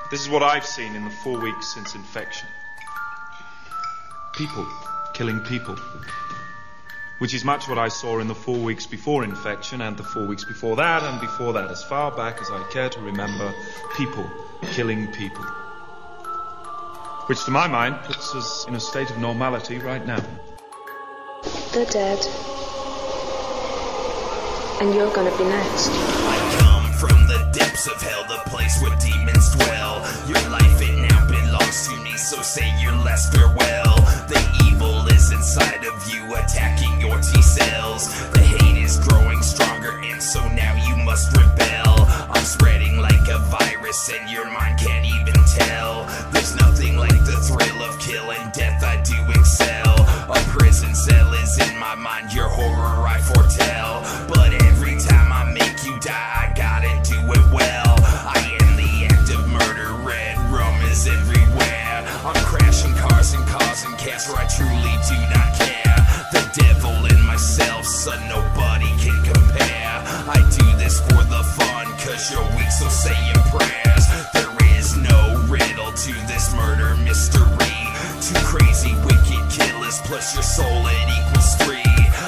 This is what I've seen in the 4 weeks since infection. People killing people. Which is much what I saw in the 4 weeks before infection and the 4 weeks before that and before that, as far back as I care to remember. People killing people. Which to my mind puts us in a state of normality right now. They're dead. And you're gonna be next. I come from the depths of hell, the place where demons dwell. Your life it now belongs to me, so say your last farewell. The evil is inside of you, attacking your T-cells. The hate is growing stronger, and so now you must rebel. I'm spreading like a virus, and your mind can't even tell. There's nothing like the thrill of killing death, I do excel. A prison cell is in my mind, your horror I foretell. But every time I make you die, I gotta do it well. I am the act of murder, red rum is everywhere. I'm crashing cars and causing chaos where I truly do not care. The devil in myself, son, nobody can compare. I do this for the fun, cause you're weak, so say your prayers. There is no riddle to this murder mystery. Two crazy wicked killers plus your soul, it equals 3.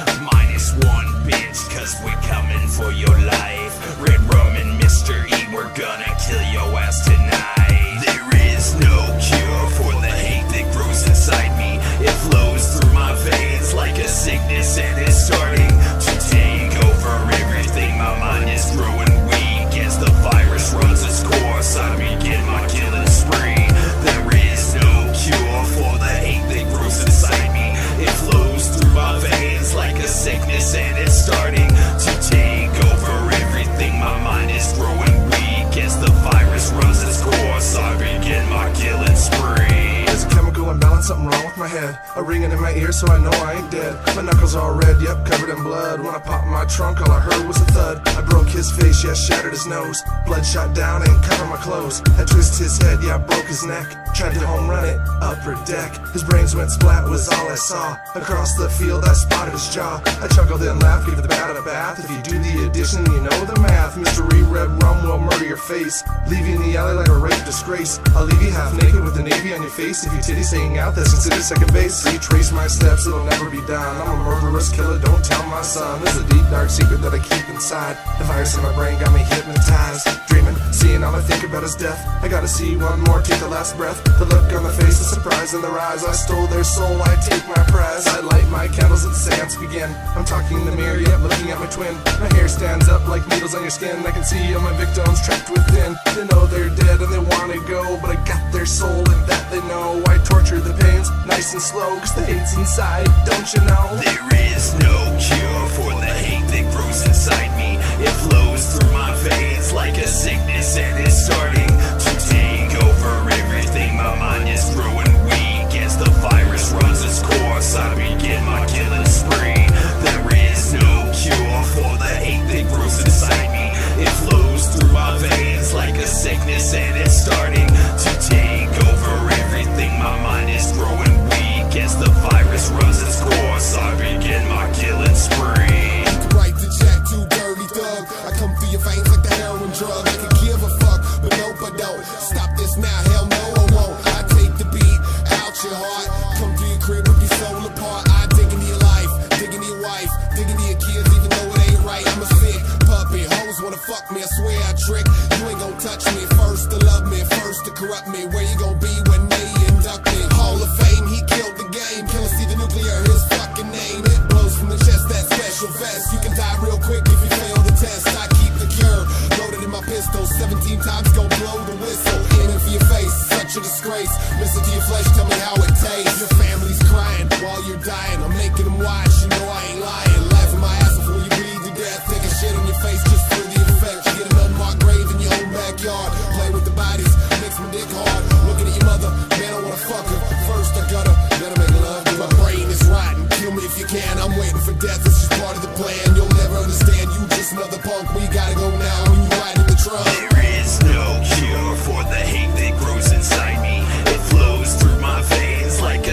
-1 bitch, cause we're coming for your life. Red rum and Mr. E, we're gonna kill your ass tonight. There is no cure for the hate that grows inside me. It flows through my veins like a sickness, and it's starting to take over everything. My mind is growing weak as the virus runs its course. I begin my killing spree. There is no cure for the hate that grows inside me. It flows through my veins like a sickness, and it's starting to take over everything. My mind is growing weak as the virus runs its course. I begin my killing spree. There's a chemical imbalance, something wrong with my head. A ringing in my ear, so I know I ain't dead. My knuckles all red, yep, covered in blood. When I popped my trunk, all I heard was a thud. I broke his face, yeah, shattered his nose. Blood shot down and covered my clothes. I twisted his head, yeah, I broke his neck. Tried to home run it, upper deck. His brains went splat, was all I saw. Across the field, I spotted his jaw. I chuckled and laughed, gave the bat a bath. If you do the addition, you know the math. Mystery red rum will murder your face, leave you in the alley like a rape disgrace. I'll leave you half naked with the navy on your face. If your titties hanging out, that's considered second base. Retrace my steps, it'll never be done. I'm a murderous killer, don't tell my son. There's a deep dark secret that I keep inside. The virus in my brain got me hypnotized. Dreaming, seeing all I think about is death. I gotta see one more, take the last breath. The look on the face, the surprise in their eyes. I stole their soul, I take my prize. I light my candles and the seance begin. I'm talking in the mirror, yet looking at my twin. My hair stands up like needles on your skin. I can see all my victims trapped within. They know they're dead and they wanna go, but I got their soul and that they know. I torture the pains, nice and slow, cause the hate's inside, don't you know? There is no cure for the hate that grows inside me. It flows through my veins like a sickness, and it's starting to take over everything. My mind is growing weak as the virus runs its course. I begin my killing spree. There is no cure for the hate that grows inside me. It flows through my veins like a sickness, and it's starting to take over everything. My mind is growing weak as the virus runs its course. I begin my killing spree. Write the check, too dirty thug. I come through your veins like the heroin drug. I can give a fuck, but nope, I don't. Stop this now, hell no, I won't. I take the beat out your heart. Come to your crib with your soul apart. I dig into your life, dig into your wife, dig into your kids, even though it ain't right. I'm a sick puppet. Hoes wanna fuck me, I swear I trick. You ain't gon' touch me. First to love me, first to corrupt me. Where you gon' be when they induct me? Hall of Fame, he killed the game. Killer see the nuclear, his fucking name. It blows from the chest, that special vest. You can die real quick if you fail the test. I keep the cure loaded in my pistol. 17 times gon' blow the whistle. Aiming for your face, such a disgrace. Listen to your flesh, tell me how it tastes. Your family's crying while you're dying. I'm making them watch, you know I ain't lying. Laughing my ass off when you bleed to death. Taking shit on your face just for the effect. You get an unmarked grave in your own backyard. Play with the bodies, makes my dick hard. Looking at your mother, man, I wanna fuck her. First I gotta let her make love. My brain is rotten, kill me if you can. I'm waiting for death, it's just part of the plan. You'll never understand, you just another punk. We gotta go now, when you ride in the truck. There is no cure for the hate that grows inside me. It flows through my veins like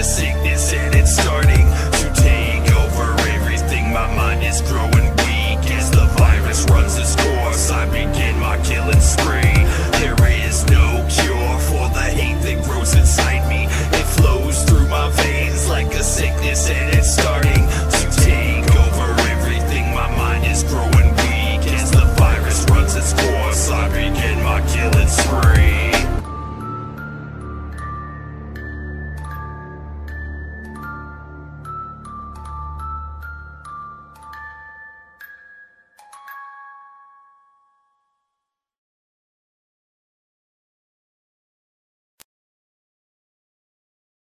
started.